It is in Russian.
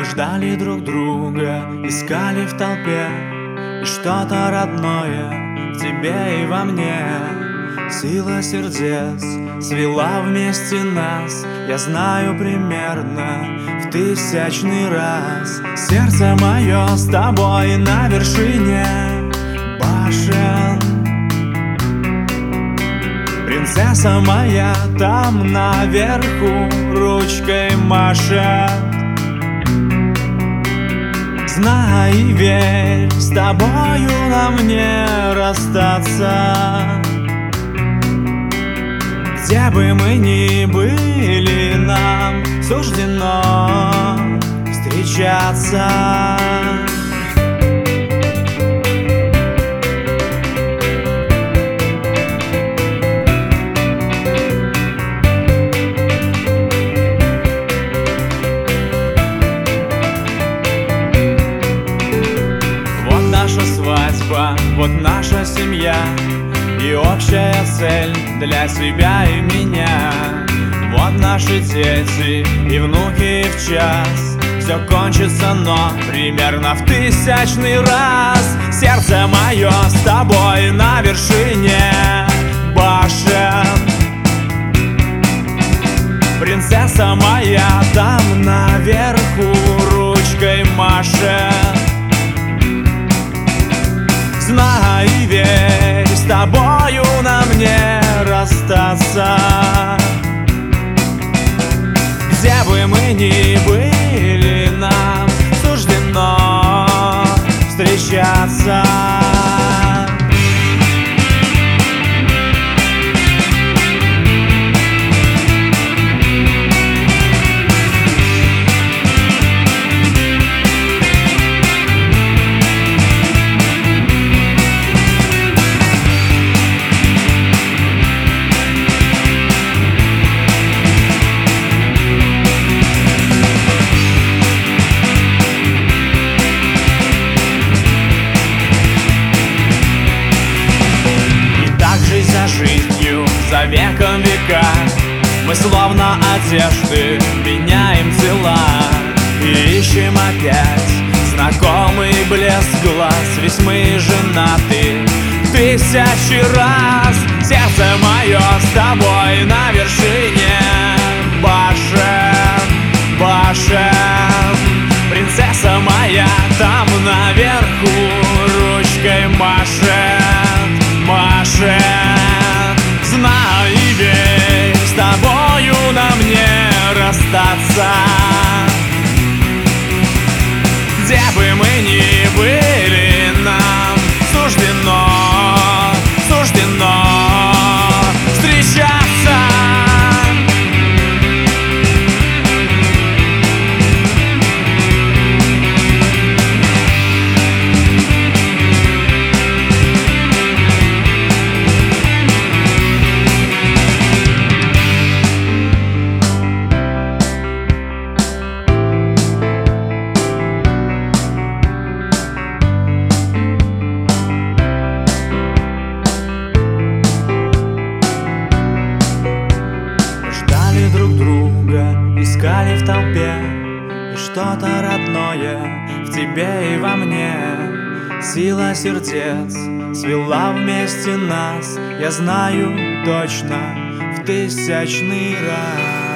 Мы ждали друг друга, искали в толпе, и что-то родное в тебе и во мне. Сила сердец свела вместе нас, я знаю примерно в тысячный раз. Сердце мое с тобой на вершине башен. Принцесса моя там наверху ручкой машет. Знай и верь, с тобою нам не расстаться. Где бы мы ни были, нам суждено встречаться. Вот наша свадьба, вот наша семья, и общая цель для себя и меня. Вот наши дети и внуки в час. Все кончится, но примерно в тысячный раз. Сердце мое с тобой на вершине башен. Принцесса моя там наверху ручкой машет. Знай и верь, с тобою нам не расстаться. Где бы мы ни были, нам суждено встречаться. За жизнью, за веком века мы словно одежды меняем тела и ищем опять знакомый блеск глаз. Ведь мы женаты тысячи раз. Сердце мое с тобой на вершине башен, башен. Принцесса моя там наверху ручкой машет, машет. Знай и верь, с тобою нам не расстаться. Где бы мы ни были, нам суждено, суждено встречаться. Друг друга искали в толпе, и что-то родное в тебе и во мне. Сила сердец свела вместе нас, я знаю точно в тысячный раз.